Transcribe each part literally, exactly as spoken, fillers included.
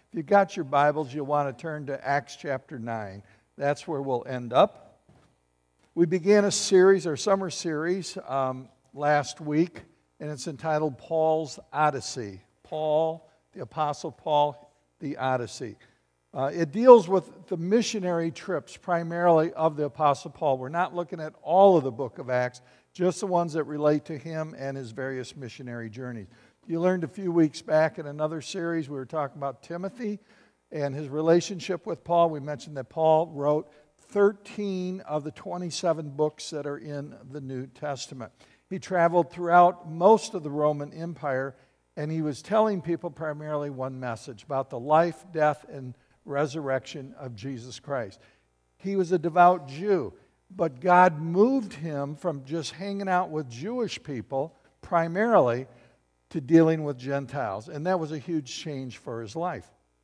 If you got your Bibles, you'll want to turn to Acts chapter nine. That's where we'll end up. We began a series, our summer series, um, last week, and it's entitled Paul's Odyssey. Paul, the Apostle Paul, the Odyssey. Uh, it deals with the missionary trips primarily of the Apostle Paul. We're not looking at all of the book of Acts, just the ones that relate to him and his various missionary journeys. You learned a few weeks back in another series, we were talking about Timothy and his relationship with Paul. We mentioned that Paul wrote thirteen of the twenty-seven books that are in the New Testament. He traveled throughout most of the Roman Empire, and he was telling people primarily one message about the life, death, and resurrection of Jesus Christ. He was a devout Jew, but God moved him from just hanging out with Jewish people primarily to dealing with Gentiles, and that was a huge change for his life.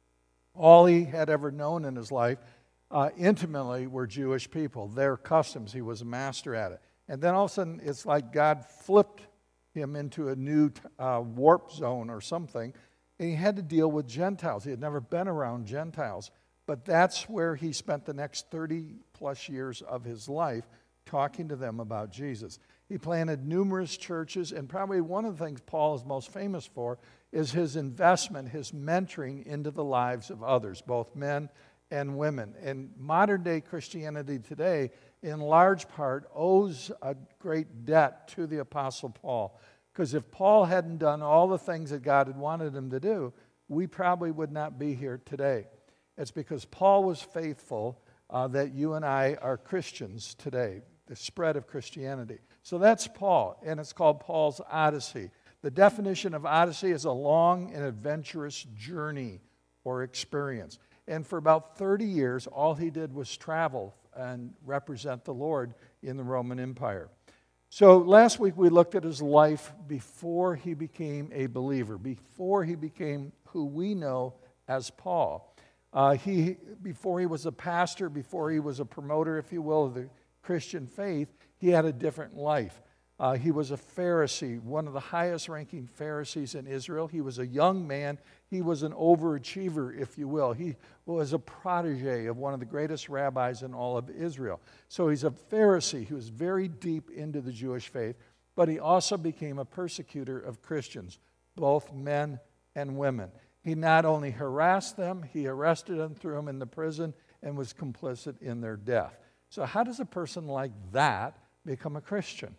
All he had ever known in his life uh, intimately were Jewish people, their customs. He was a master at it. And then all of a sudden, it's like God flipped him into a new uh, warp zone or something, and he had to deal with Gentiles. He had never been around Gentiles, but that's where he spent the next thirty plus years of his life talking to them about Jesus. He planted numerous churches, and probably one of the things Paul is most famous for is his investment, his mentoring into the lives of others, both men and women. And modern-day Christianity today, in large part, owes a great debt to the Apostle Paul. Because if Paul hadn't done all the things that God had wanted him to do, we probably would not be here today. It's because Paul was faithful uh, that you and I are Christians today, the spread of Christianity. So that's Paul, and it's called Paul's Odyssey. The definition of Odyssey is a long and adventurous journey or experience. And for about thirty years, all he did was travel and represent the Lord in the Roman Empire. So last week we looked at his life before he became a believer, before he became who we know as Paul. Uh, he, before he was a pastor, before he was a promoter, if you will, of the Christian faith, he had a different life. Uh, he was a Pharisee, one of the highest ranking Pharisees in Israel. He was a young man. He was an overachiever, if you will. He was a protege of one of the greatest rabbis in all of Israel. So he's a Pharisee who was very deep into the Jewish faith, but he also became a persecutor of Christians, both men and women. He not only harassed them, he arrested them, threw them in the prison, and was complicit in their death. So how does a person like that become a Christian?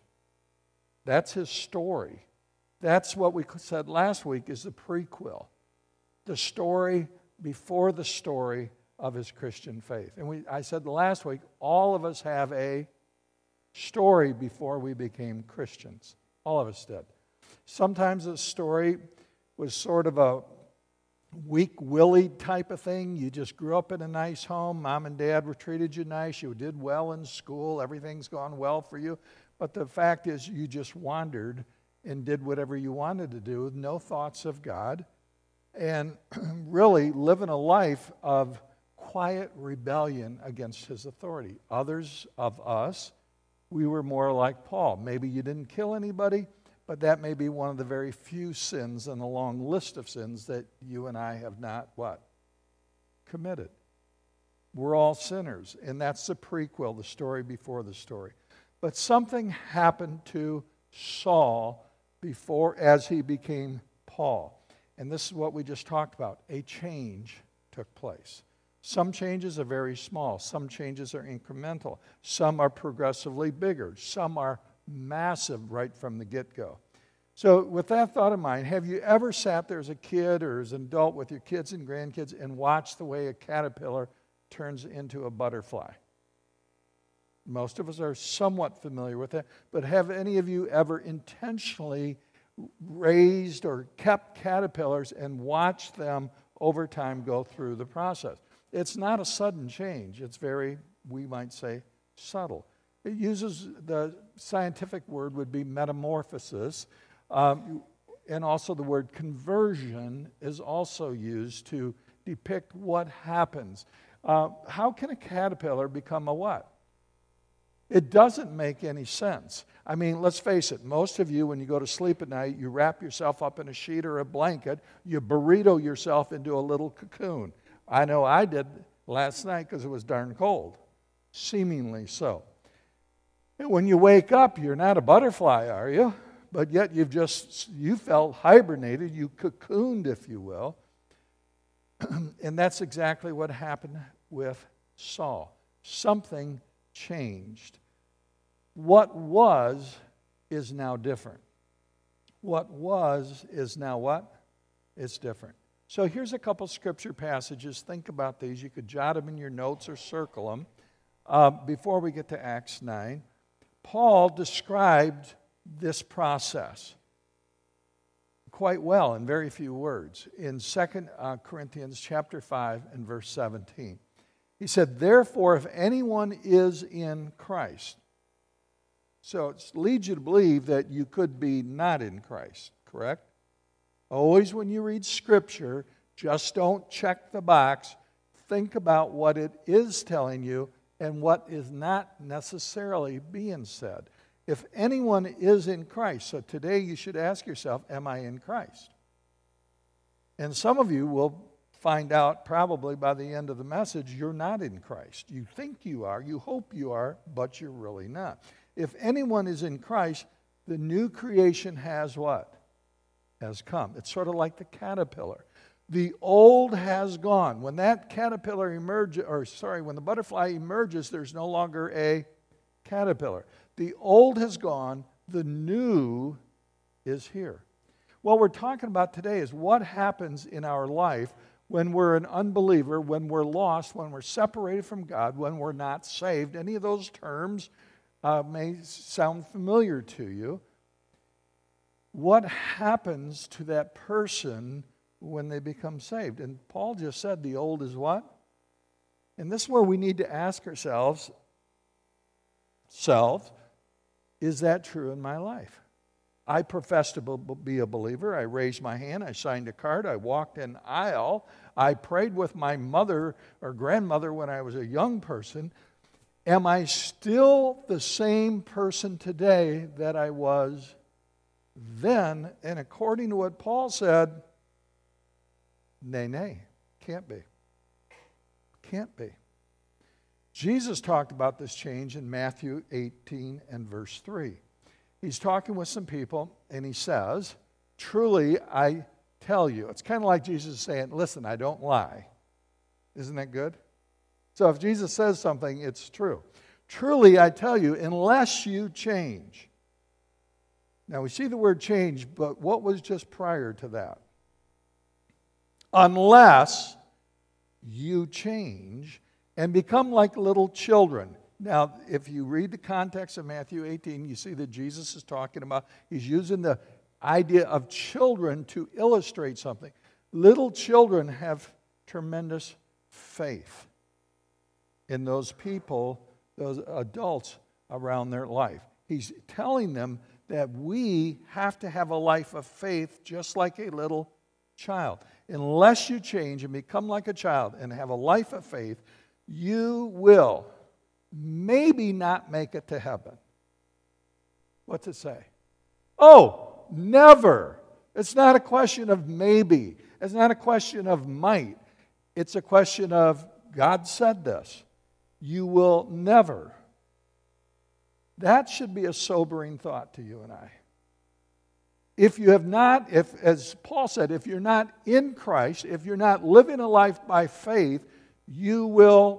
That's his story. That's what we said last week is the prequel. The story before the story of his Christian faith. And we, I said last week, all of us have a story before we became Christians. All of us did. Sometimes the story was sort of a weak-willed type of thing. You just grew up in a nice home. Mom and dad were treated you nice. You did well in school. Everything's gone well for you. But the fact is you just wandered and did whatever you wanted to do with no thoughts of God and really living a life of quiet rebellion against his authority. Others of us, we were more like Paul. Maybe you didn't kill anybody, but that may be one of the very few sins in a long list of sins that you and I have not, what? Committed. We're all sinners, and that's the prequel, the story before the story. But something happened to Saul before, as he became Paul. And this is what we just talked about. A change took place. Some changes are very small. Some changes are incremental. Some are progressively bigger. Some are massive right from the get-go. So with that thought in mind, have you ever sat there as a kid or as an adult with your kids and grandkids and watched the way a caterpillar turns into a butterfly? Most of us are somewhat familiar with that, but have any of you ever intentionally raised or kept caterpillars and watched them over time go through the process? It's not a sudden change. It's very, we might say, subtle. It uses, the scientific word would be metamorphosis, um, and also the word conversion is also used to depict what happens. Uh, how can a caterpillar become a what? It doesn't make any sense. I mean, let's face it, most of you, when you go to sleep at night, you wrap yourself up in a sheet or a blanket, you burrito yourself into a little cocoon. I know I did last night because it was darn cold, seemingly so. And when you wake up, you're not a butterfly, are you? But yet you've just, you felt hibernated, you cocooned, if you will. And that's exactly what happened with Saul. Something changed. What was is now different. What was is now what? It's different. So here's a couple scripture passages. Think about these. You could jot them in your notes or circle them. Uh, before we get to Acts nine, Paul described this process quite well in very few words in Second Corinthians chapter five and verse seventeen. He said, therefore, if anyone is in Christ. So it leads you to believe that you could be not in Christ, correct? Always when you read Scripture, just don't check the box. Think about what it is telling you and what is not necessarily being said. If anyone is in Christ, so today you should ask yourself, am I in Christ? And some of you will find out probably by the end of the message, you're not in Christ. You think you are, you hope you are, but you're really not. If anyone is in Christ, the new creation has what? Has come. It's sort of like the caterpillar. The old has gone. When that caterpillar emerges, or sorry, when the butterfly emerges, there's no longer a caterpillar. The old has gone, the new is here. What we're talking about today is what happens in our life when we're an unbeliever, when we're lost, when we're separated from God, when we're not saved. Any of those terms uh, may sound familiar to you. What happens to that person when they become saved? And Paul just said the old is what? And this is where we need to ask ourselves, self, is that true in my life? I profess to be a believer. I raised my hand. I signed a card. I walked an aisle. I prayed with my mother or grandmother when I was a young person. Am I still the same person today that I was then? And according to what Paul said, nay, nay, can't be. Can't be. Jesus talked about this change in Matthew eighteen and verse three. He's talking with some people, and he says, truly, I tell you. It's kind of like Jesus saying, listen, I don't lie. Isn't that good? So if Jesus says something, it's true. Truly, I tell you, unless you change. Now, we see the word change, but what was just prior to that? Unless you change and become like little children. Now, if you read the context of Matthew eighteen, you see that Jesus is talking about, he's using the idea of children to illustrate something. Little children have tremendous faith in those people, those adults around their life. He's telling them that we have to have a life of faith just like a little child. Unless you change and become like a child and have a life of faith, you will maybe not make it to heaven. What's it say? Oh, never. It's not a question of maybe. It's not a question of might. It's a question of God said this. You will never. That should be a sobering thought to you and I. If you have not, if, as Paul said, if you're not in Christ, if you're not living a life by faith, you will,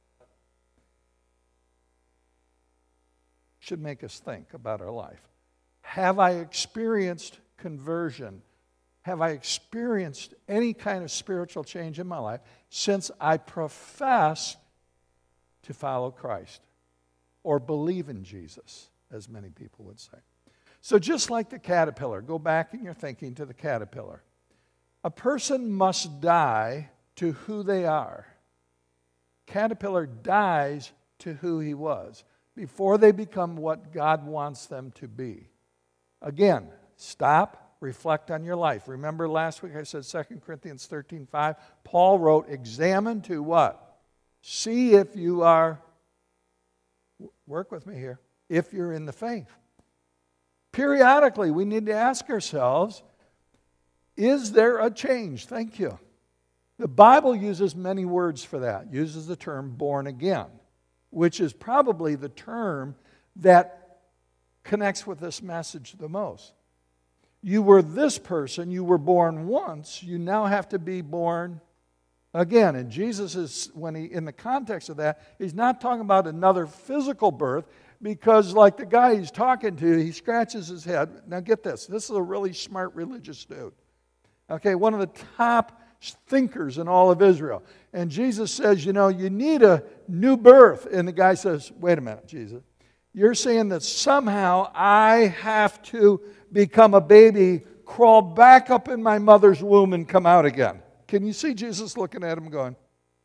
should make us think about our life. Have I experienced conversion? Have I experienced any kind of spiritual change in my life since I profess to follow Christ or believe in Jesus, as many people would say? So just like the caterpillar, go back in your thinking to the caterpillar. A person must die to who they are. Caterpillar dies to who he was before they become what God wants them to be. Again, stop, reflect on your life. Remember last week I said Second Corinthians thirteen five. Paul wrote, examine to what? See if you are Work with me here. If you're in the faith. Periodically, we need to ask ourselves, is there a change? Thank you. The Bible uses many words for that. It uses the term born again, which is probably the term that connects with this message the most. You were this person, you were born once, you now have to be born again. And Jesus is, when he, in the context of that, he's not talking about another physical birth, because like the guy he's talking to, he scratches his head. Now get this, this is a really smart religious dude. Okay, one of the top thinkers in all of Israel. And Jesus says, you know, you need a new birth. And the guy says, wait a minute, Jesus. You're saying that somehow I have to become a baby, crawl back up in my mother's womb and come out again. Can you see Jesus looking at him going,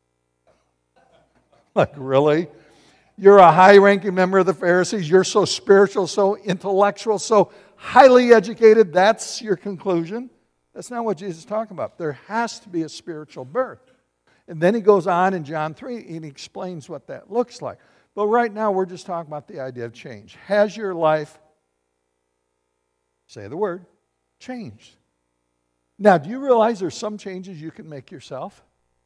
like, really? You're a high-ranking member of the Pharisees. You're so spiritual, so intellectual, so highly educated. That's your conclusion? That's not what Jesus is talking about. There has to be a spiritual birth. And then he goes on in John three and he explains what that looks like. But right now we're just talking about the idea of change. Has your life, say the word, changed? Now, do you realize there's some changes you can make yourself?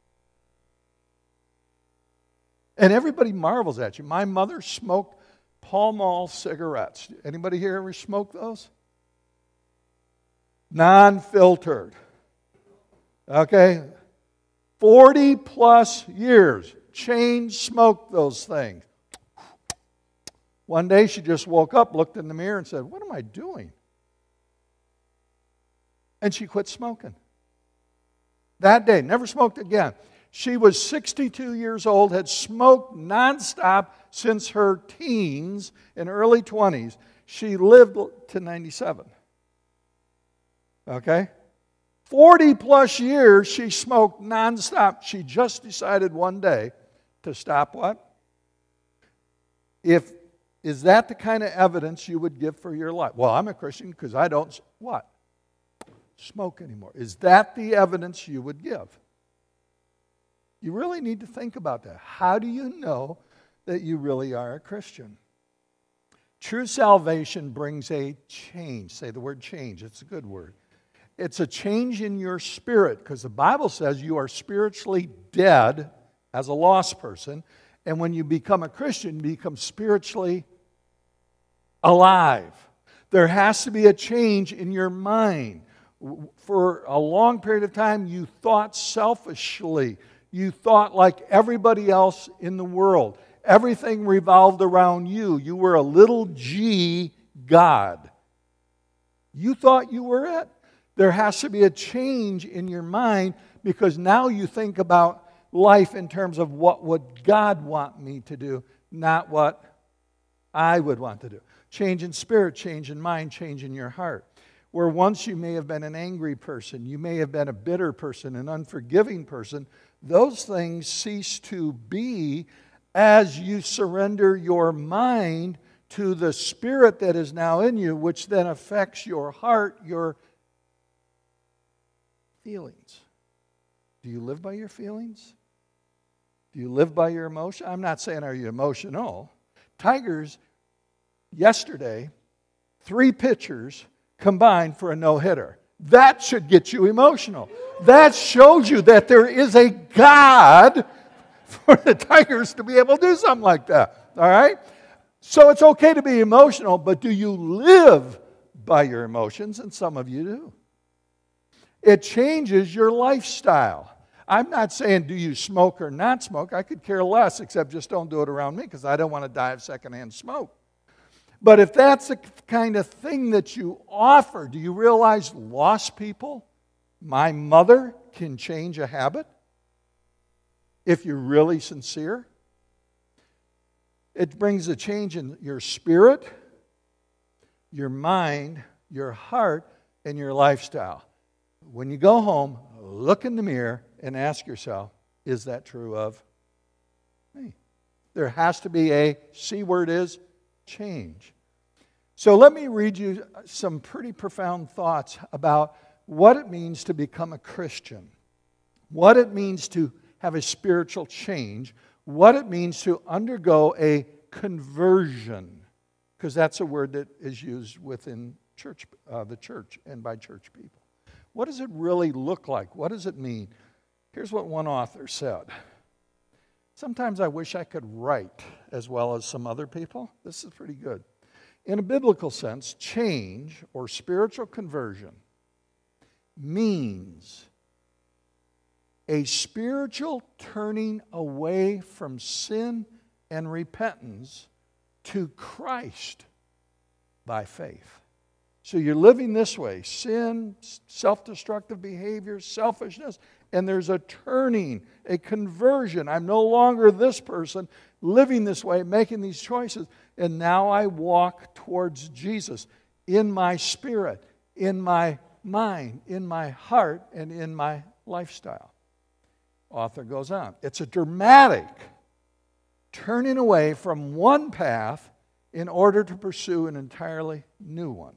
And everybody marvels at you. My mother smoked Pall Mall cigarettes. Anybody here ever smoke those? Non-filtered. Okay? forty plus years. Chain smoked those things. One day she just woke up, looked in the mirror and said, what am I doing? And she quit smoking. That day, never smoked again. She was sixty-two years old, had smoked nonstop since her teens and early twenties. She lived to ninety-seven. Okay? forty plus years she smoked nonstop. She just decided one day to stop what? If, is that the kind of evidence you would give for your life? Well, I'm a Christian because I don't, what? Smoke anymore. Is that the evidence you would give? You really need to think about that. How do you know that you really are a Christian? True salvation brings a change. Say the word change. It's a good word. It's a change in your spirit, because the Bible says you are spiritually dead as a lost person, and when you become a Christian, you become spiritually alive. There has to be a change in your mind. For a long period of time, you thought selfishly. You thought like everybody else in the world. Everything revolved around you. You were a little g God. You thought you were it. There has to be a change in your mind, because now you think about life in terms of what would God want me to do, not what I would want to do. Change in spirit, change in mind, change in your heart. Where once you may have been an angry person, you may have been a bitter person, an unforgiving person, those things cease to be as you surrender your mind to the Spirit that is now in you, which then affects your heart, your feelings. Do you live by your feelings? Do you live by your emotion? I'm not saying are you emotional. Tigers, yesterday, three pitchers combined for a no-hitter. That should get you emotional. That shows you that there is a God for the Tigers to be able to do something like that. All right? So it's okay to be emotional, but do you live by your emotions? And some of you do. It changes your lifestyle. I'm not saying do you smoke or not smoke. I could care less, except just don't do it around me, because I don't want to die of secondhand smoke. But if that's the kind of thing that you offer, do you realize lost people, my mother, can change a habit? If you're really sincere. It brings a change in your spirit, your mind, your heart, and your lifestyle. When you go home, look in the mirror and ask yourself, is that true of me? There has to be a, C word is, change. So let me read you some pretty profound thoughts about what it means to become a Christian, what it means to have a spiritual change, what it means to undergo a conversion, because that's a word that is used within church, uh, the church and by church people. What does it really look like? What does it mean? Here's what one author said. Sometimes I wish I could write as well as some other people. This is pretty good. In a biblical sense, change or spiritual conversion means a spiritual turning away from sin and repentance to Christ by faith. So you're living this way, sin, self-destructive behavior, selfishness, and there's a turning, a conversion. I'm no longer this person living this way, making these choices, and now I walk towards Jesus in my spirit, in my mind, in my heart, and in my lifestyle. Author goes on. It's a dramatic turning away from one path in order to pursue an entirely new one.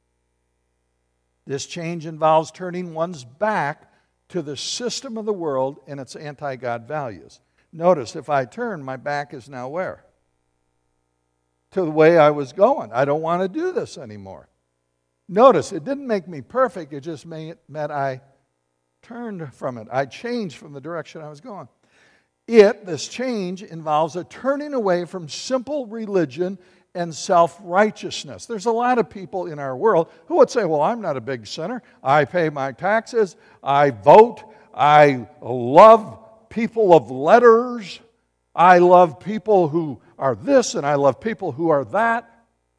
This change involves turning one's back to the system of the world and its anti-God values. Notice, if I turn, my back is now where? To the way I was going. I don't want to do this anymore. Notice, it didn't make me perfect. It just made, meant I turned from it. I changed from the direction I was going. It, this change, involves a turning away from simple religion and self-righteousness. There's a lot of people in our world who would say, well, I'm not a big sinner. I pay my taxes. I vote. I love people of letters. I love people who are this, and I love people who are that.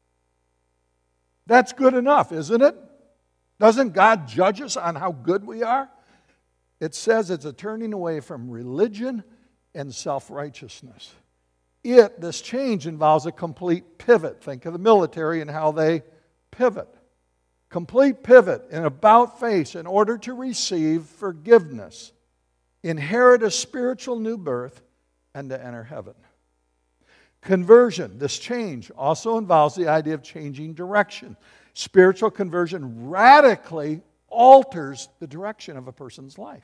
That's good enough, isn't it? Doesn't God judge us on how good we are? It says it's a turning away from religion and self-righteousness. It, this change, involves a complete pivot. Think of the military and how they pivot. Complete pivot and about face in order to receive forgiveness, inherit a spiritual new birth, and to enter heaven. Conversion, this change, also involves the idea of changing direction. Spiritual conversion radically alters the direction of a person's life.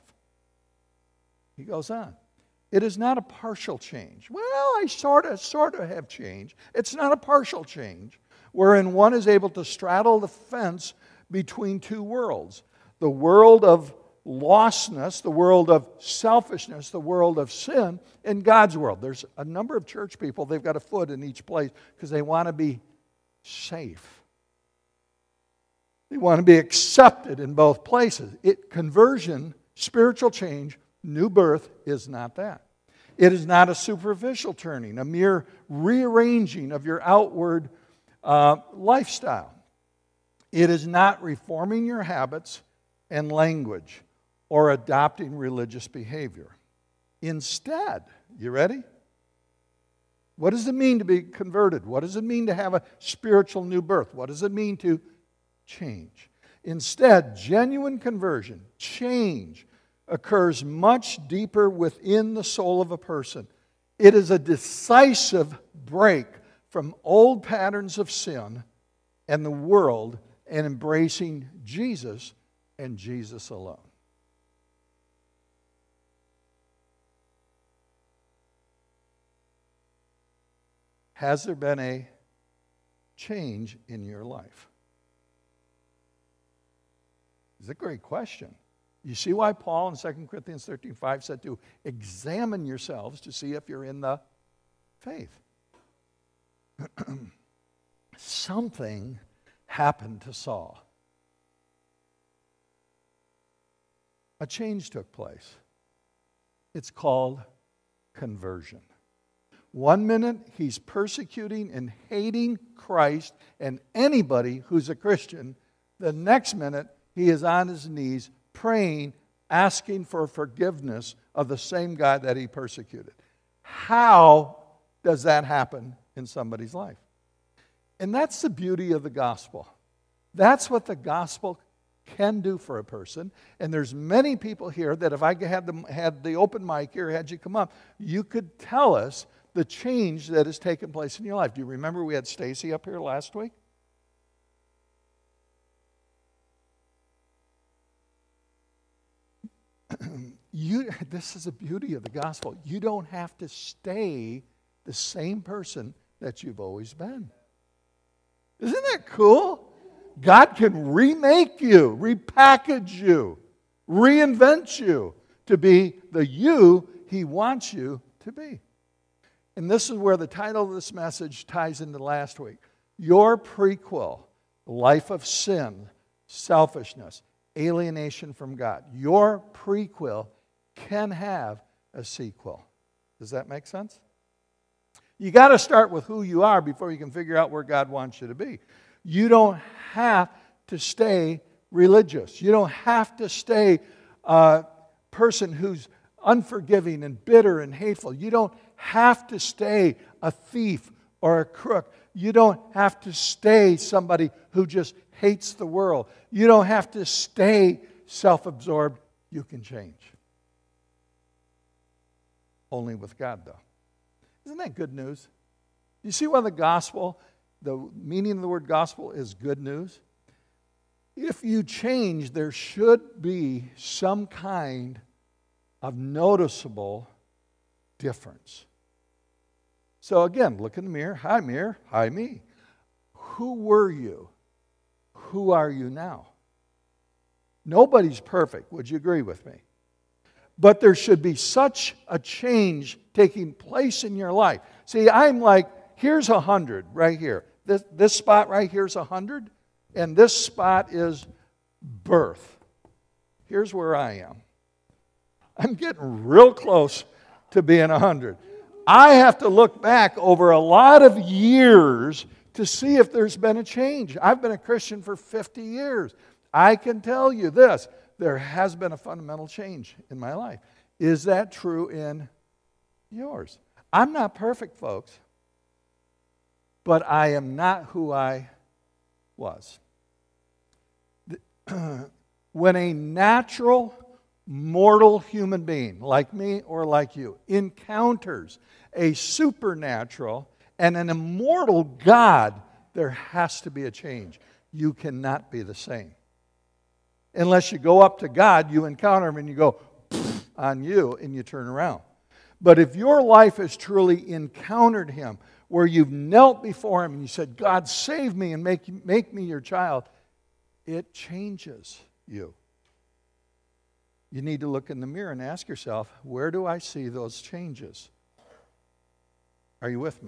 He goes on. It is not a partial change. Well, I sort of, sort of have changed. It's not a partial change, wherein one is able to straddle the fence between two worlds. The world of lostness, the world of selfishness, the world of sin, and God's world. There's a number of church people, they've got a foot in each place because they want to be safe. They want to be accepted in both places. It, conversion, spiritual change, new birth is not that. It is not a superficial turning, a mere rearranging of your outward uh, lifestyle. It is not reforming your habits and language or adopting religious behavior. Instead, you ready? What does it mean to be converted? What does it mean to have a spiritual new birth? What does it mean to change? Instead, genuine conversion, change, occurs much deeper within the soul of a person. It is a decisive break from old patterns of sin and the world and embracing Jesus and Jesus alone. Has there been a change in your life? It's a great question. You see why Paul in Second Corinthians thirteen five said to examine yourselves to see if you're in the faith. Something happened to Saul. A change took place. It's called conversion. One minute he's persecuting and hating Christ and anybody who's a Christian. The next minute he is on his knees praying, asking for forgiveness of the same God that he persecuted. How does that happen in somebody's life? And that's the beauty of the gospel. That's what the gospel can do for a person. And there's many people here that if I had the, had the open mic here, had you come up, you could tell us the change that has taken place in your life. Do you remember we had Stacy up here last week? You, this is the beauty of the gospel. You don't have to stay the same person that you've always been. Isn't that cool? God can remake you, repackage you, reinvent you to be the you He wants you to be. And this is where the title of this message ties into last week. Your prequel, life of sin, selfishness, alienation from God. Your prequel can have a sequel. Does that make sense? You got to start with who you are before you can figure out where God wants you to be. You don't have to stay religious. You don't have to stay a person who's unforgiving and bitter and hateful. You don't have to stay a thief or a crook. You don't have to stay somebody who just hates the world. You don't have to stay self-absorbed. You can change. Only with God, though. Isn't that good news? You see why the gospel, the meaning of the word gospel is good news? If you change, there should be some kind of noticeable difference. So again, look in the mirror. Hi, mirror. Hi, me. Who were you? Who are you now? Nobody's perfect. Would you agree with me? But there should be such a change taking place in your life. See, I'm like, here's a hundred right here. This, this spot right here is a hundred, and this spot is birth. Here's where I am. I'm getting real close to being a hundred. I have to look back over a lot of years to see if there's been a change. I've been a Christian for fifty years. I can tell you this. There has been a fundamental change in my life. Is that true in yours? I'm not perfect, folks, but I am not who I was. When a natural, mortal human being, like me or like you, encounters a supernatural and an immortal God, there has to be a change. You cannot be the same. Unless you go up to God, you encounter Him and you go on you and you turn around. But if your life has truly encountered Him, where you've knelt before Him and you said, God, save me and make, make me your child, it changes you. You need to look in the mirror and ask yourself, where do I see those changes? Are you with me?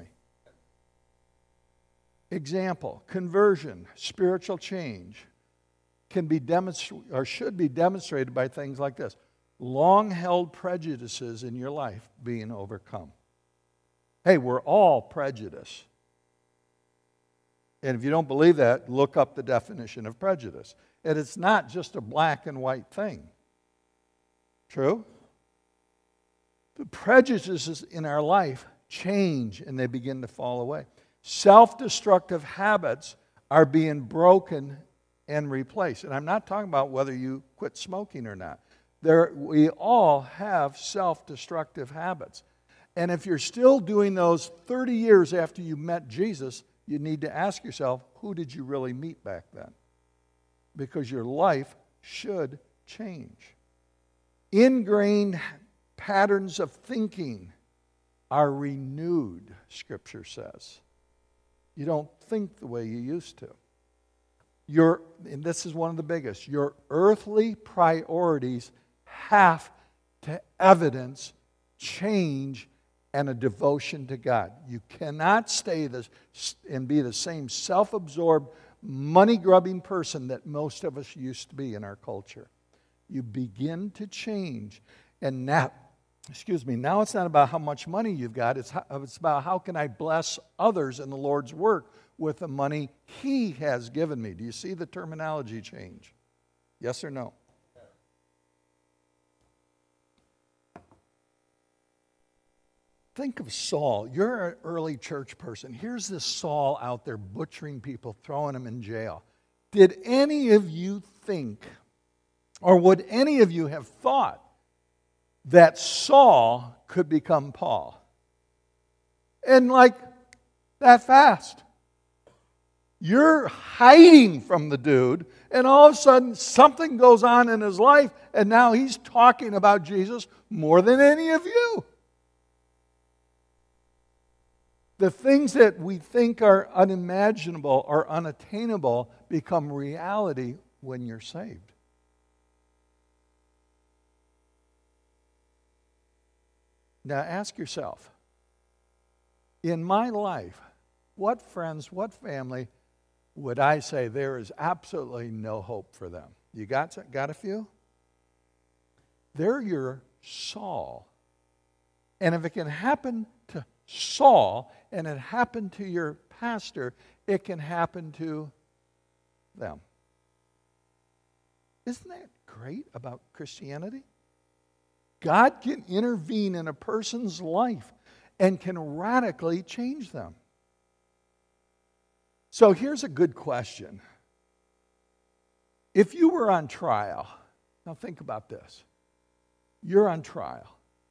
Example, conversion, spiritual change can be demonstrated or should be demonstrated by things like this. Long-held prejudices in your life being overcome. Hey, we're all prejudiced. And if you don't believe that, look up the definition of prejudice. And it's not just a black and white thing. True? The prejudices in our life change and they begin to fall away. Self-destructive habits are being broken and replaced. And I'm not talking about whether you quit smoking or not. There, we all have self-destructive habits. And if you're still doing those thirty years after you met Jesus, you need to ask yourself, who did you really meet back then? Because your life should change. Ingrained patterns of thinking are renewed, Scripture says. You don't think the way you used to. Your, and this is one of the biggest, your earthly priorities have to evidence change and a devotion to God. You cannot stay this and be the same self-absorbed, money-grubbing person that most of us used to be in our culture. You begin to change, and now, excuse me, now it's not about how much money you've got, it's, how, it's about how can I bless others in the Lord's work with the money He has given me. Do you see the terminology change? Yes or no? Think of Saul. You're an early church person. Here's this Saul out there butchering people, throwing them in jail. Did any of you think, or would any of you have thought, that Saul could become Paul? And like that fast. You're hiding from the dude, and all of a sudden something goes on in his life, and now he's talking about Jesus more than any of you. The things that we think are unimaginable or unattainable become reality when you're saved. Now ask yourself, in my life, what friends, what family would I say there is absolutely no hope for them? You got, got a few? They're your Saul. And if it can happen to Saul and it happened to your pastor, it can happen to them. Isn't that great about Christianity? God can intervene in a person's life and can radically change them. So here's a good question. If you were on trial, now think about this. You're on trial.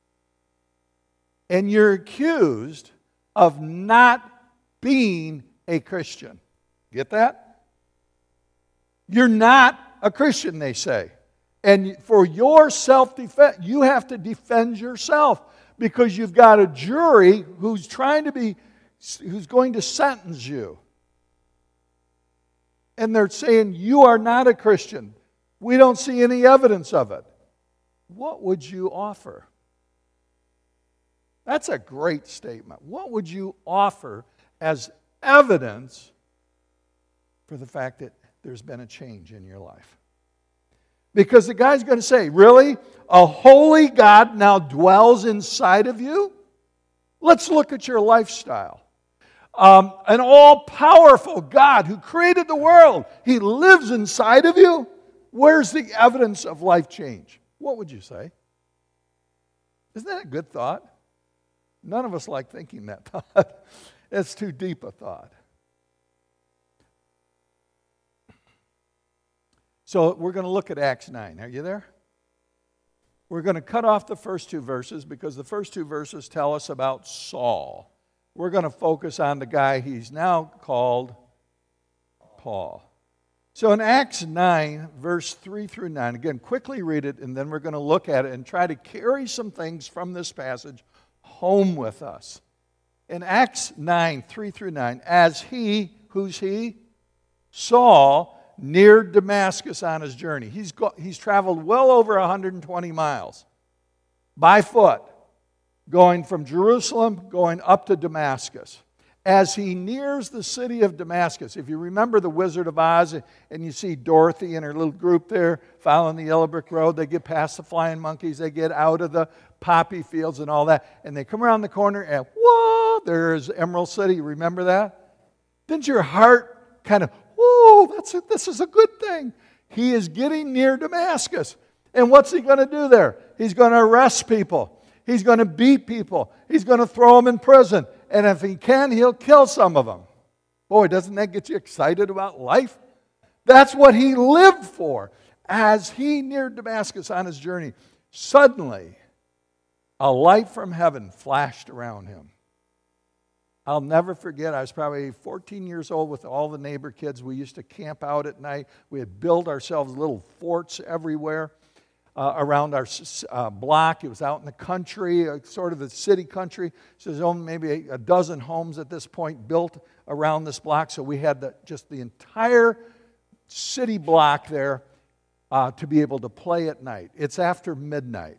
And you're accused of not being a Christian. Get that? You're not a Christian, they say. And for your self-defense, you have to defend yourself because you've got a jury who's trying to be, who's going to sentence you. And they're saying, you are not a Christian. We don't see any evidence of it. What would you offer? That's a great statement. What would you offer as evidence for the fact that there's been a change in your life? Because the guy's going to say, really? A holy God now dwells inside of you? Let's look at your lifestyle. Um, an all-powerful God who created the world, He lives inside of you? Where's the evidence of life change? What would you say? Isn't that a good thought? None of us like thinking that thought. It's too deep a thought. So we're going to look at Acts nine. Are you there? We're going to cut off the first two verses because the first two verses tell us about Saul. We're going to focus on the guy he's now called Paul. So in Acts nine, verse three through nine, again, quickly read it, and then we're going to look at it and try to carry some things from this passage home with us. In Acts nine, three through nine, as he, who's he? Saul, neared Damascus on his journey. He's, go, he's traveled well over one hundred twenty miles by foot, going from Jerusalem, going up to Damascus. As he nears the city of Damascus, if you remember the Wizard of Oz, and you see Dorothy and her little group there following the yellow brick road, they get past the flying monkeys, they get out of the poppy fields and all that, and they come around the corner and whoa, there's Emerald City. Remember that? Didn't your heart kind of, whoa, that's a, this is a good thing. He is getting near Damascus. And what's he going to do there? He's going to arrest people. He's going to beat people. He's going to throw them in prison. And if he can, he'll kill some of them. Boy, doesn't that get you excited about life? That's what he lived for. As he neared Damascus on his journey, suddenly a light from heaven flashed around him. I'll never forget, I was probably fourteen years old with all the neighbor kids. We used to camp out at night. We had built ourselves little forts everywhere uh, around our uh, block. It was out in the country, uh, sort of the city country. So there's only maybe a, a dozen homes at this point built around this block. So we had the, just the entire city block there uh, to be able to play at night. It's after midnight.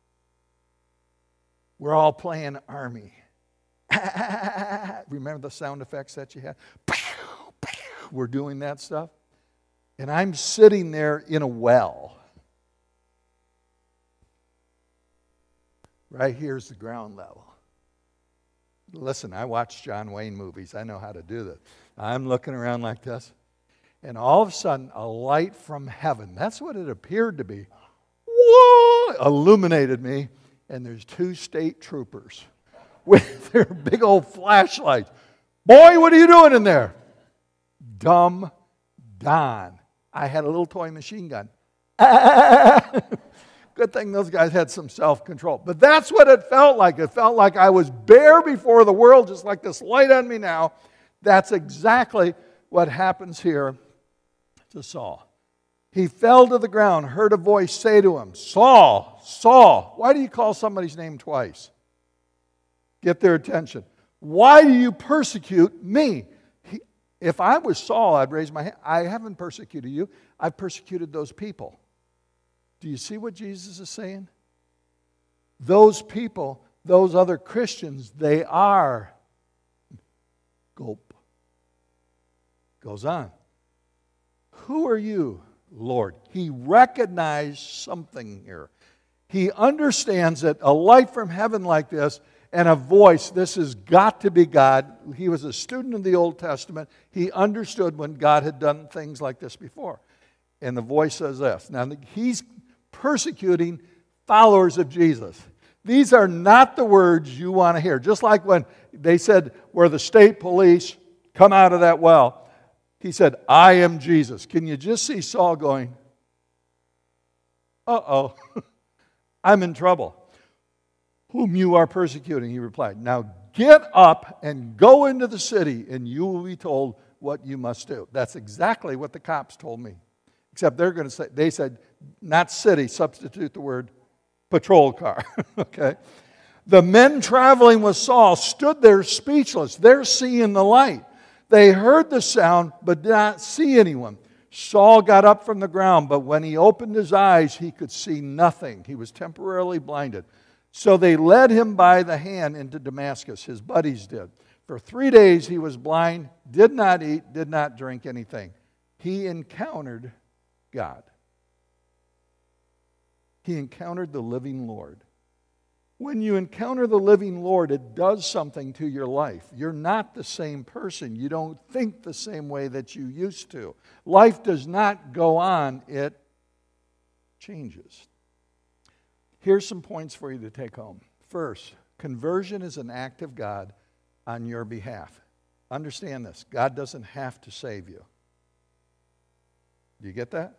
We're all playing Army. Remember the sound effects that you had? We're doing that stuff. And I'm sitting there in a well. Right here's the ground level. Listen, I watch John Wayne movies. I know how to do this. I'm looking around like this. And all of a sudden, a light from heaven, that's what it appeared to be, whoa, illuminated me. And there's two state troopers with their big old flashlights. Boy, what are you doing in there? Dumb Don. I had a little toy machine gun. Good thing those guys had some self-control. But that's what it felt like. It felt like I was bare before the world, just like this light on me now. That's exactly what happens here to Saul. He fell to the ground, heard a voice say to him, Saul, Saul, why do you call somebody's name twice? Get their attention. Why do you persecute me? He, if I was Saul, I'd raise my hand. I haven't persecuted you. I've persecuted those people. Do you see what Jesus is saying? Those people, those other Christians, they are. Gulp. Goes on. Who are you, Lord? He recognized something here. He understands that a light from heaven like this and a voice, this has got to be God. He was a student of the Old Testament. He understood when God had done things like this before. And the voice says this. Now, he's persecuting followers of Jesus. These are not the words you want to hear. Just like when they said, where the state police come out of that well, he said, I am Jesus. Can you just see Saul going, uh-oh, I'm in trouble. Whom you are persecuting, he replied. Now get up and go into the city, and you will be told what you must do. That's exactly what the cops told me. Except they're going to say, they said, not city, substitute the word patrol car. Okay? The men traveling with Saul stood there speechless. They're seeing the light. They heard the sound, but did not see anyone. Saul got up from the ground, but when he opened his eyes, he could see nothing. He was temporarily blinded. So they led him by the hand into Damascus. His buddies did. For three days he was blind, did not eat, did not drink anything. He encountered God. He encountered the living Lord. When you encounter the living Lord, it does something to your life. You're not the same person. You don't think the same way that you used to. Life does not go on. It changes. Here's some points for you to take home. First, conversion is an act of God on your behalf. Understand this. God doesn't have to save you. Do you get that?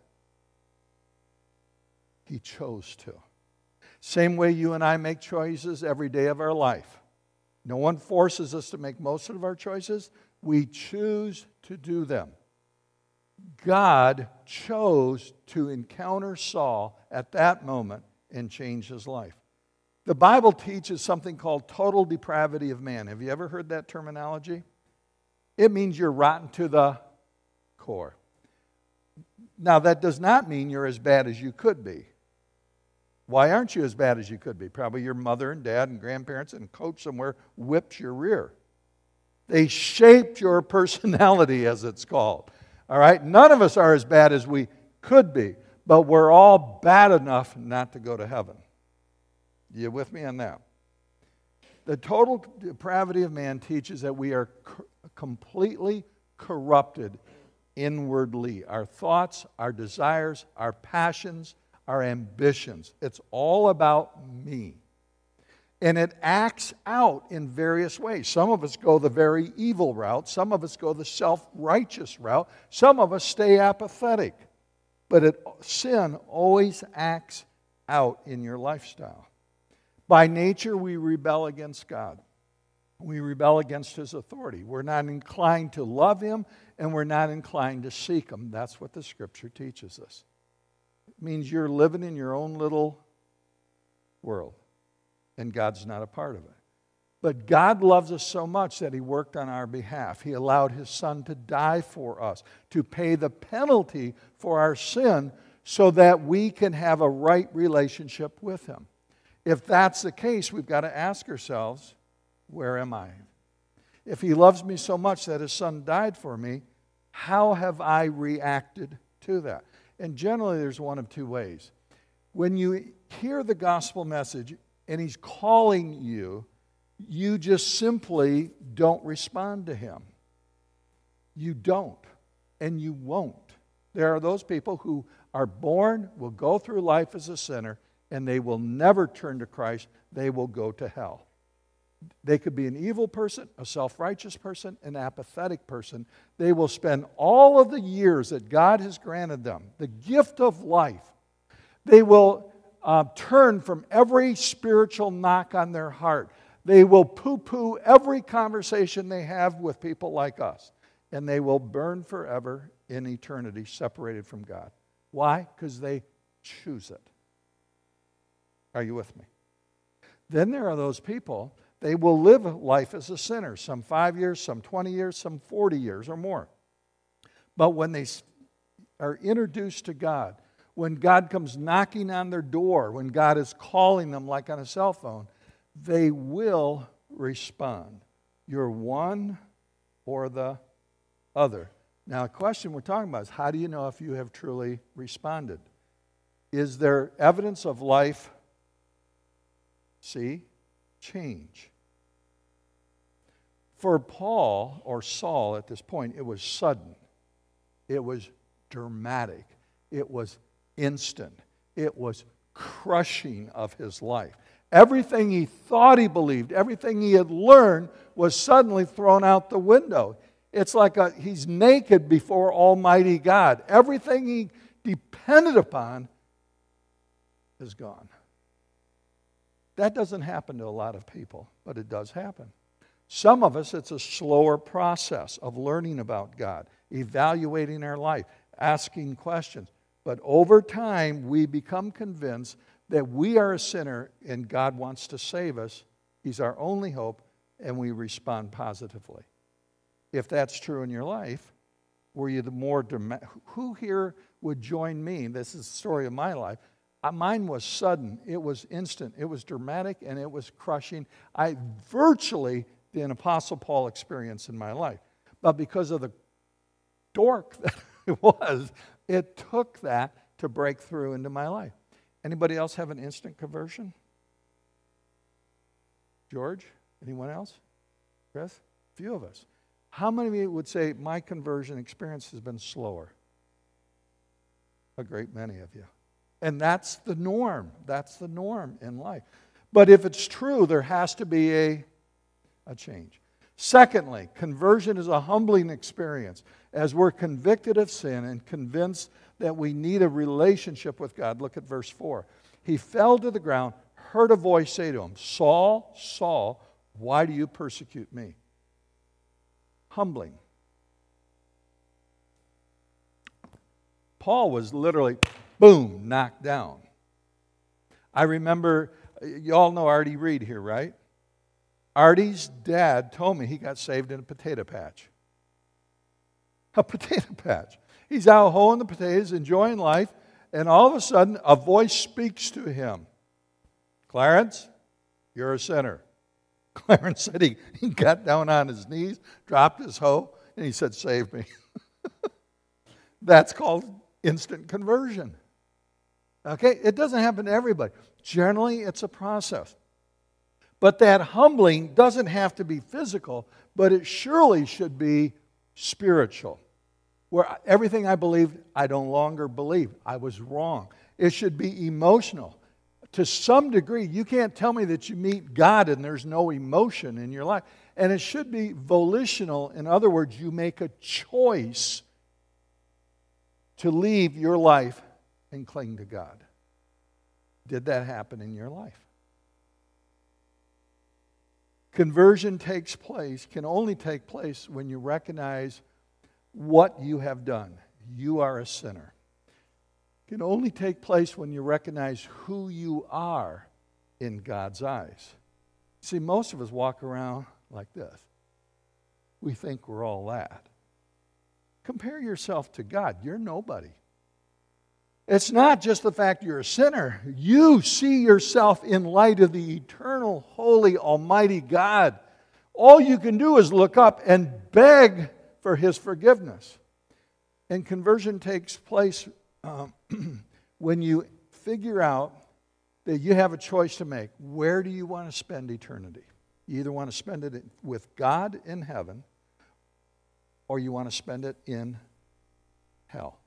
He chose to. Same way you and I make choices every day of our life. No one forces us to make most of our choices. We choose to do them. God chose to encounter Saul at that moment and change his life. The Bible teaches something called total depravity of man. Have you ever heard that terminology? It means you're rotten to the core. Now, that does not mean you're as bad as you could be. Why aren't you as bad as you could be? Probably your mother and dad and grandparents and coach somewhere whipped your rear. They shaped your personality, as it's called. All right? None of us are as bad as we could be, but we're all bad enough not to go to heaven. You with me on that? The total depravity of man teaches that we are co- completely corrupted inwardly. Our thoughts, our desires, our passions, our ambitions. It's all about me. And it acts out in various ways. Some of us go the very evil route. Some of us go the self-righteous route. Some of us stay apathetic. But it, sin always acts out in your lifestyle. By nature, we rebel against God. We rebel against His authority. We're not inclined to love Him, and we're not inclined to seek Him. That's what the Scripture teaches us. It means you're living in your own little world, and God's not a part of it. But God loves us so much that He worked on our behalf. He allowed His Son to die for us, to pay the penalty for our sin so that we can have a right relationship with Him. If that's the case, we've got to ask ourselves, where am I? If He loves me so much that His Son died for me, how have I reacted to that? And generally, there's one of two ways. When you hear the gospel message and He's calling you, you just simply don't respond to Him. You don't, and you won't. There are those people who are born, will go through life as a sinner, and they will never turn to Christ. They will go to hell. They could be an evil person, a self-righteous person, an apathetic person. They will spend all of the years that God has granted them, the gift of life. They will uh, turn from every spiritual knock on their heart. They will poo-poo every conversation they have with people like us. And they will burn forever in eternity, separated from God. Why? Because they choose it. Are you with me? Then there are those people They will live life as a sinner, some five years, some twenty years, some forty years or more. But when they are introduced to God, when God comes knocking on their door, when God is calling them like on a cell phone, they will respond. You're one or the other. Now, the question we're talking about is, how do you know if you have truly responded? Is there evidence of life, see, change? For Paul, or Saul at this point, it was sudden. It was dramatic. It was instant. It was crushing of his life. Everything he thought he believed, everything he had learned was suddenly thrown out the window. It's like a, he's naked before Almighty God. Everything he depended upon is gone. That doesn't happen to a lot of people, but it does happen. Some of us, it's a slower process of learning about God, evaluating our life, asking questions. But over time, we become convinced that we are a sinner and God wants to save us. He's our only hope, and we respond positively. If that's true in your life, were you the more dramatic? Who here would join me? This is the story of my life. Mine was sudden. It was instant. It was dramatic, and it was crushing. I virtually did an Apostle Paul experience in my life. But because of the dork that it was, it took that to break through into my life. Anybody else have an instant conversion? George? Anyone else? Chris? A few of us. How many of you would say my conversion experience has been slower? A great many of you. And that's the norm. That's the norm in life. But if it's true, there has to be a, a change. Secondly, conversion is a humbling experience as we're convicted of sin and convinced that we need a relationship with God. Look at verse four. He fell to the ground, heard a voice say to him, Saul, Saul, why do you persecute me? Humbling. Paul was literally, boom, knocked down. I remember, you all know Artie Reed here, right? Artie's dad told me he got saved in a potato patch. A potato patch. He's out hoeing the potatoes, enjoying life, and all of a sudden a voice speaks to him. Clarence, you're a sinner. Clarence said he, he got down on his knees, dropped his hoe, and he said, save me. That's called instant conversion. Okay? It doesn't happen to everybody. Generally, it's a process. But that humbling doesn't have to be physical, but it surely should be spiritual. Where everything I believed, I no longer believe. I was wrong. It should be emotional. To some degree, you can't tell me that you meet God and there's no emotion in your life. And it should be volitional. In other words, you make a choice to leave your life and cling to God. Did that happen in your life? Conversion takes place, can only take place when you recognize what you have done. You are a sinner. It can only take place when you recognize who you are in God's eyes. See, most of us walk around like this. We think we're all that. Compare yourself to God. You're nobody. It's not just the fact you're a sinner. You see yourself in light of the eternal, holy, almighty God. All you can do is look up and beg for His forgiveness. And conversion takes place um, when you figure out that you have a choice to make. Where do you want to spend eternity? You either want to spend it with God in heaven, or you want to spend it in hell.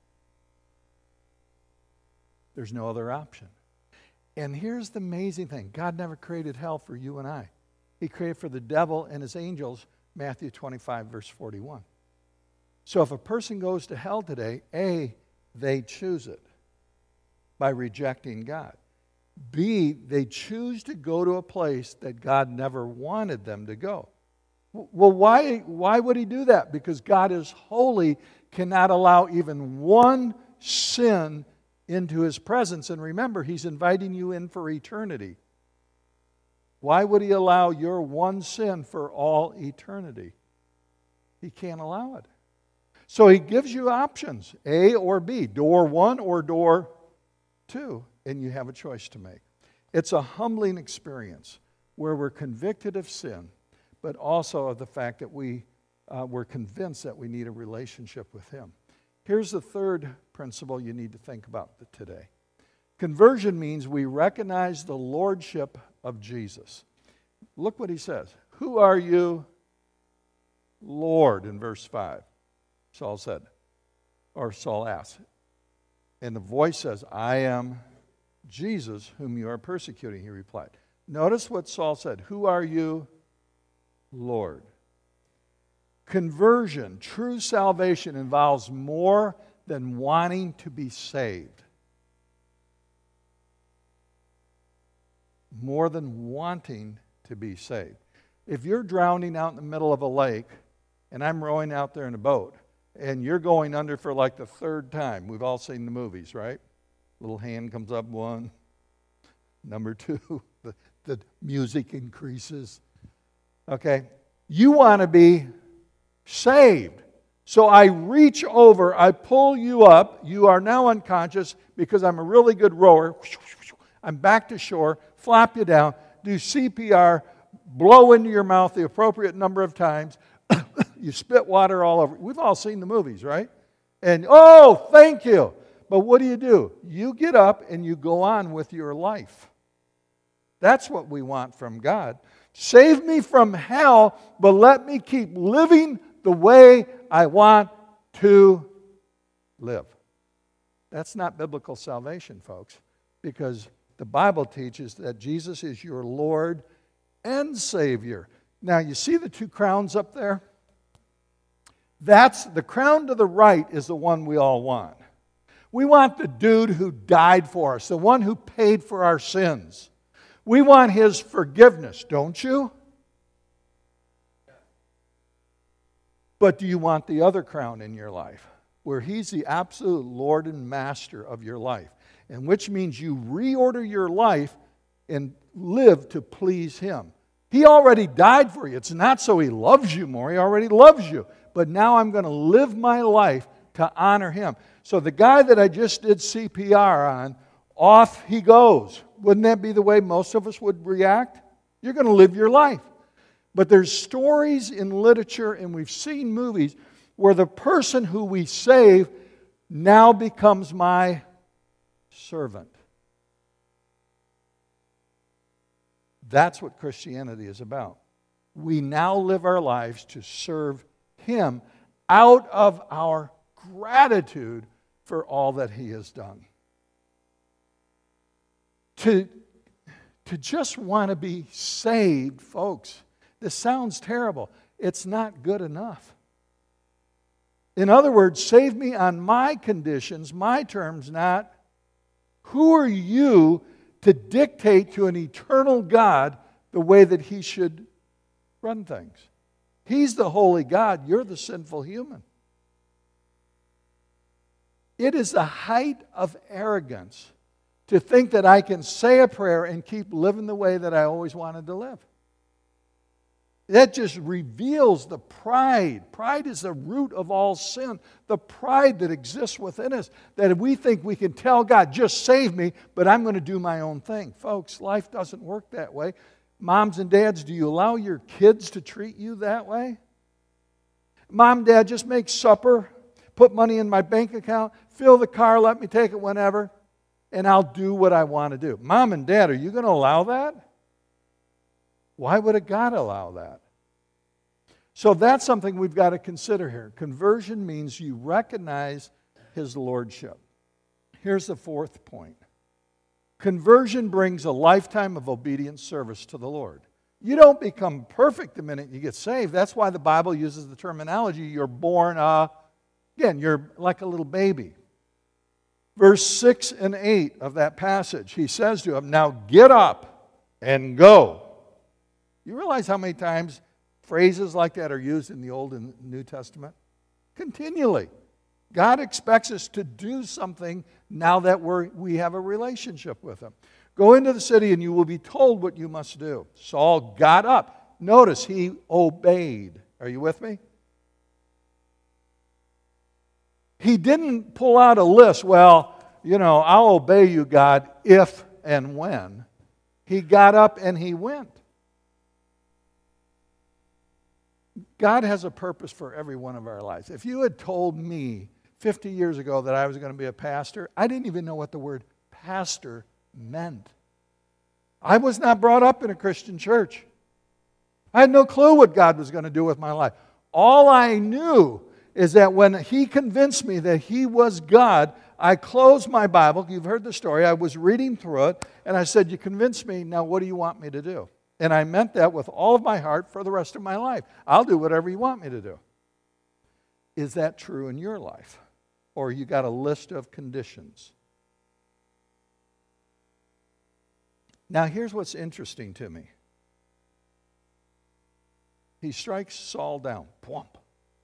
There's no other option. And here's the amazing thing. God never created hell for you and I. He created for the devil and his angels, Matthew twenty-five, verse forty-one. So if a person goes to hell today, A, they choose it by rejecting God. B, they choose to go to a place that God never wanted them to go. Well, why, why would He do that? Because God is holy, cannot allow even one sin into His presence. And remember, He's inviting you in for eternity. Why would he allow your one sin for all eternity? He can't allow it. So he gives you options, A or B, door one or door two, and you have a choice to make. It's a humbling experience where we're convicted of sin, but also of the fact that we, uh, we're convinced that we need a relationship with him. Here's the third principle you need to think about today. Conversion means we recognize the lordship of Jesus. Look what he says. Who are you, Lord, in verse five? Saul said, or Saul asked. And the voice says, I am Jesus whom you are persecuting, he replied. Notice what Saul said. Who are you, Lord? Conversion, true salvation, involves more than wanting to be saved. More than wanting to be saved. If you're drowning out in the middle of a lake, and I'm rowing out there in a boat, and you're going under for like the third time, we've all seen the movies, right? Little hand comes up, one. Number two, the, the music increases. Okay? You want to be saved. So I reach over, I pull you up. You are now unconscious because I'm a really good rower. I'm back to shore, flop you down, do C P R, blow into your mouth the appropriate number of times. You spit water all over. We've all seen the movies, right? And, oh, thank you. But what do you do? You get up and you go on with your life. That's what we want from God. Save me from hell, but let me keep living the way I want to live. That's not biblical salvation, folks, because the Bible teaches that Jesus is your Lord and Savior. Now, you see the two crowns up there? That's the crown to the right is the one we all want. We want the dude who died for us, the one who paid for our sins. We want his forgiveness, don't you? But do you want the other crown in your life, where he's the absolute Lord and Master of your life, and which means you reorder your life and live to please him? He already died for you. It's not so he loves you more. He already loves you. But now I'm going to live my life to honor him. So the guy that I just did C P R on, off he goes. Wouldn't that be the way most of us would react? You're going to live your life. But there's stories in literature, and we've seen movies, where the person who we save now becomes my servant. That's what Christianity is about. We now live our lives to serve him out of our gratitude for all that he has done. To, to just want to be saved, folks, this sounds terrible. It's not good enough. In other words, save me on my conditions, my terms, not who are you to dictate to an eternal God the way that he should run things. He's the holy God. You're the sinful human. It is the height of arrogance to think that I can say a prayer and keep living the way that I always wanted to live. That just reveals the pride. Pride is the root of all sin. The pride that exists within us. That we think we can tell God, just save me, but I'm going to do my own thing. Folks, life doesn't work that way. Moms and dads, do you allow your kids to treat you that way? Mom, Dad, just make supper, put money in my bank account, fill the car, let me take it whenever, and I'll do what I want to do. Mom and Dad, are you going to allow that? Why would a God allow that? So that's something we've got to consider here. Conversion means you recognize his lordship. Here's the fourth point. Conversion brings a lifetime of obedient service to the Lord. You don't become perfect the minute you get saved. That's why the Bible uses the terminology, you're born, uh, again, you're like a little baby. Verse six and eight of that passage, he says to him, now get up and go. You realize how many times phrases like that are used in the Old and New Testament? Continually. God expects us to do something now that we're, we have a relationship with him. Go into the city and you will be told what you must do. Saul got up. Notice he obeyed. Are you with me? He didn't pull out a list. Well, you know, I'll obey you, God, if and when. He got up and he went. God has a purpose for every one of our lives. If you had told me fifty years ago that I was going to be a pastor, I didn't even know what the word pastor meant. I was not brought up in a Christian church. I had no clue what God was going to do with my life. All I knew is that when He convinced me that He was God, I closed my Bible. You've heard the story. I was reading through it, and I said, you convinced me, now what do you want me to do? And I meant that with all of my heart for the rest of my life. I'll do whatever you want me to do. Is that true in your life? Or you got a list of conditions? Now here's what's interesting to me. He strikes Saul down. Plump.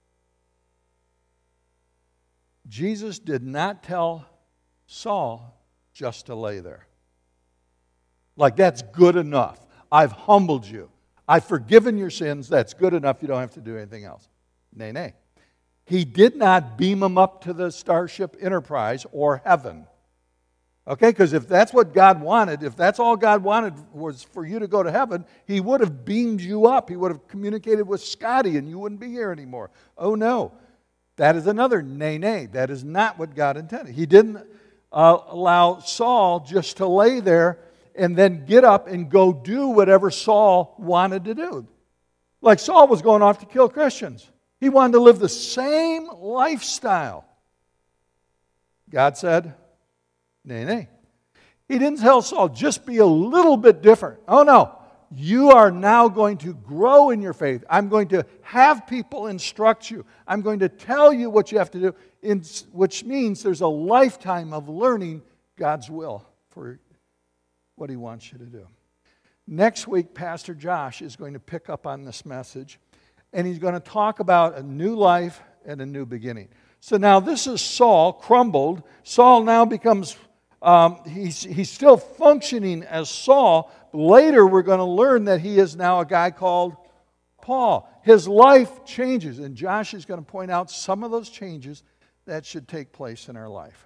Jesus did not tell Saul just to lay there. Like, that's good enough. I've humbled you. I've forgiven your sins. That's good enough. You don't have to do anything else. Nay, nay. He did not beam him up to the Starship Enterprise or heaven. Okay, because if that's what God wanted, if that's all God wanted was for you to go to heaven, He would have beamed you up. He would have communicated with Scotty and you wouldn't be here anymore. Oh no, that is another nay, nay. That is not what God intended. He didn't uh, allow Saul just to lay there and then get up and go do whatever Saul wanted to do. Like Saul was going off to kill Christians. He wanted to live the same lifestyle. God said, nay, nay. He didn't tell Saul, just be a little bit different. Oh no, you are now going to grow in your faith. I'm going to have people instruct you. I'm going to tell you what you have to do, in, which means there's a lifetime of learning God's will for what He wants you to do. Next week, Pastor Josh is going to pick up on this message, and he's going to talk about a new life and a new beginning. So now this is Saul, crumbled. Saul now becomes... Um, he's, he's still functioning as Saul. But later we're going to learn that he is now a guy called Paul. His life changes, and Josh is going to point out some of those changes that should take place in our life.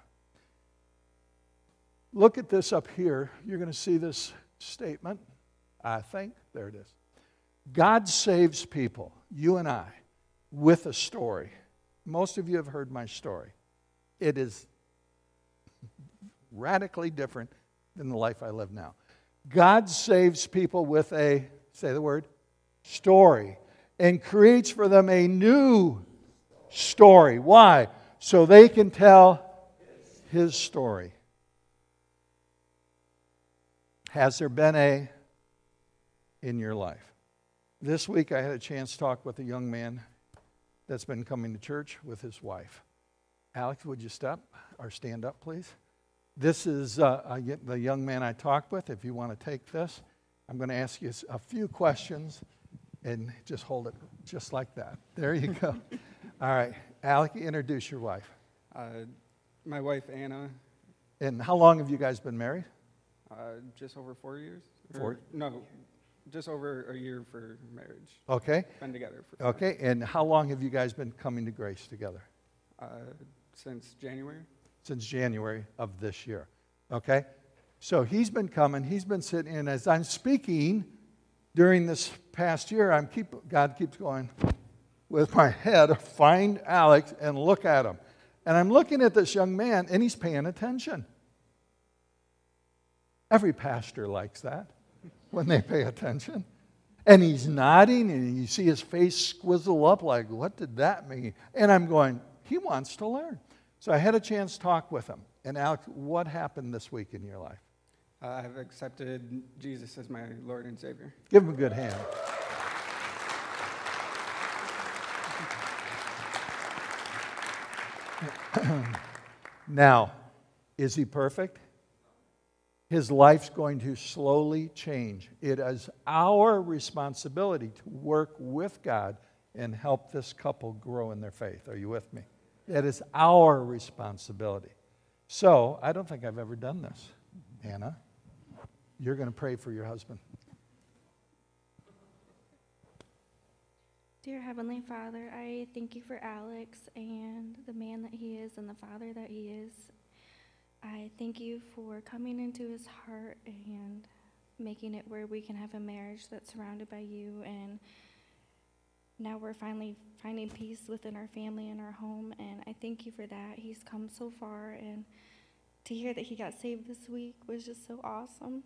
Look at this up here. You're going to see this statement. I think. There it is. God saves people, you and I, with a story. Most of you have heard my story. It is radically different than the life I live now. God saves people with a, say the word, story, and creates for them a new story. Why? So they can tell His story. Has there been a in your life? This week I had a chance to talk with a young man that's been coming to church with his wife. Alex, would you step or stand up, please? This is uh, the young man I talked with. If you want to take this, I'm going to ask you a few questions and just hold it just like that. There you go. All right. Alec, introduce your wife. Uh, my wife, Anna. And how long have you guys been married? Uh, just over four years. Four? Or, no, just over a year for marriage. Okay. Been together for four. Okay. And how long have you guys been coming to Grace together? Uh, since January. Since January of this year. Okay? So he's been coming, he's been sitting in. As I'm speaking during this past year, I'm keep God keeps going with my head, find Alex and look at him. And I'm looking at this young man and he's paying attention. Every pastor likes that when they pay attention. And he's nodding and you see his face squizzle up like, what did that mean? And I'm going, he wants to learn. So I had a chance to talk with him. And Alex, what happened this week in your life? Uh, I've accepted Jesus as my Lord and Savior. Give him a good hand. Now, is he perfect? His life's going to slowly change. It is our responsibility to work with God and help this couple grow in their faith. Are you with me? That is our responsibility. So, I don't think I've ever done this, Anna. you're going to pray for your husband. Dear Heavenly Father, I thank you for Alex and the man that he is and the father that he is. I thank you for coming into his heart and making it where we can have a marriage that's surrounded by you. And now we're finally finding peace within our family and our home. And I thank you for that. He's come so far. And to hear that he got saved this week was just so awesome.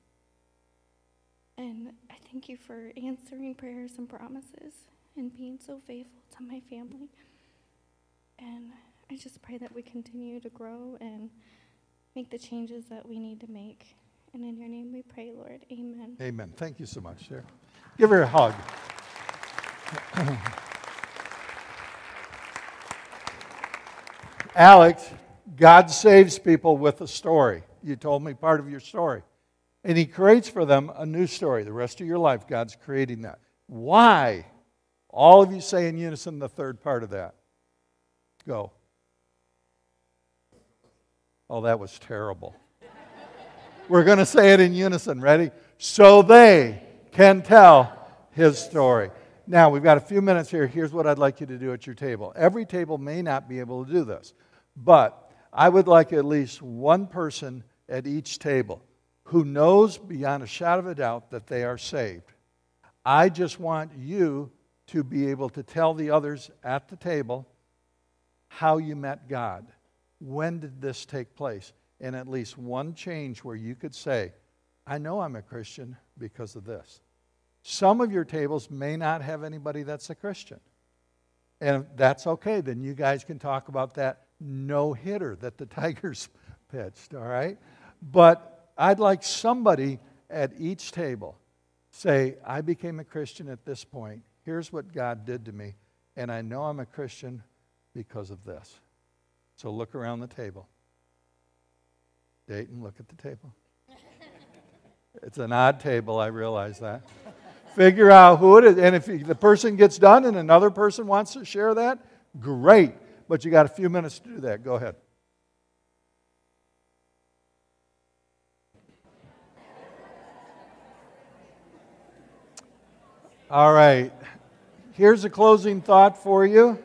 And I thank you for answering prayers and promises and being so faithful to my family. And I just pray that we continue to grow and make the changes that we need to make. And in your name we pray, Lord. Amen. Amen. Thank you so much, Sarah. Give her a hug. Alex, God saves people with a story. You told me part of your story. And he creates for them a new story. The rest of your life, God's creating that. Why? All of you say in unison the third part of that. Go. Oh, that was terrible. We're going to say it in unison. Ready? So they can tell his story. Now, we've got a few minutes here. Here's what I'd like you to do at your table. Every table may not be able to do this, but I would like at least one person at each table who knows beyond a shadow of a doubt that they are saved. I just want you to be able to tell the others at the table how you met God. When did this take place? And at least one change where you could say, I know I'm a Christian because of this. Some of your tables may not have anybody that's a Christian. And that's okay. Then you guys can talk about that no-hitter that the Tigers pitched, all right? But I'd like somebody at each table say, I became a Christian at this point. Here's what God did to me. And I know I'm a Christian because of this. So look around the table. Dayton, look at the table. It's an odd table, I realize that. Figure out who it is. And if the person gets done and another person wants to share that, great. But you got a few minutes to do that. Go ahead. All right. Here's a closing thought for you.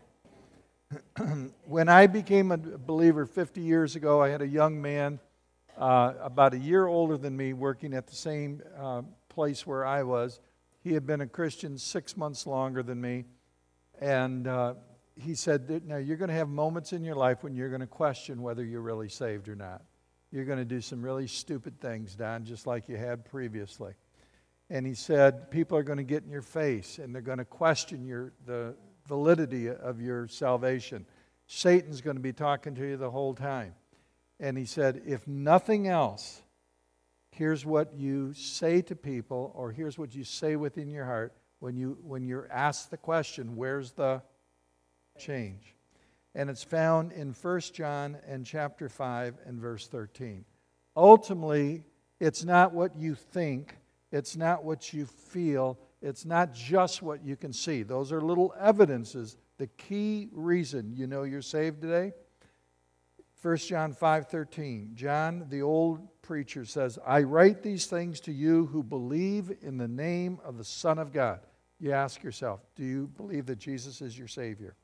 When I became a believer fifty years ago, I had a young man uh, about a year older than me working at the same uh, place where I was. He had been a Christian six months longer than me. And uh, he said, now you're going to have moments in your life when you're going to question whether you're really saved or not. You're going to do some really stupid things, Don, just like you had previously. And he said, people are going to get in your face and they're going to question your the validity of your salvation. Satan's going to be talking to you the whole time. And he said, if nothing else, here's what you say to people, or here's what you say within your heart when you when you're asked the question, where's the change? And it's found in First John and chapter five and verse thirteen. Ultimately, it's not what you think, it's not what you feel, it's not just what you can see. Those are little evidences. The key reason you know you're saved today, First John five thirteen. John, the old preacher, says, I write these things to you who believe in the name of the Son of God. You ask yourself, do you believe that Jesus is your Savior?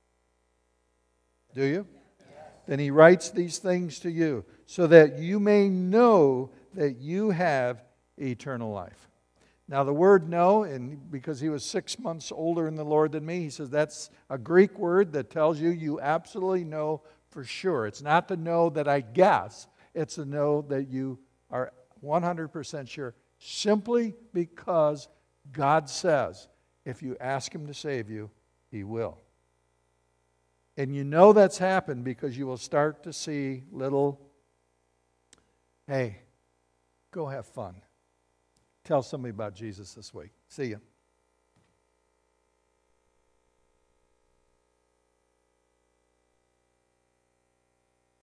Do you? Yes. Then he writes these things to you so that you may know that you have eternal life. Now the word know, and because he was six months older in the Lord than me, he says that's a Greek word that tells you you absolutely know for sure. It's not to know that I guess, it's to know that you are one hundred percent sure, simply because God says if you ask him to save you, he will. And you know that's happened because you will start to see little, hey, go have fun. Tell somebody about Jesus this week. See you.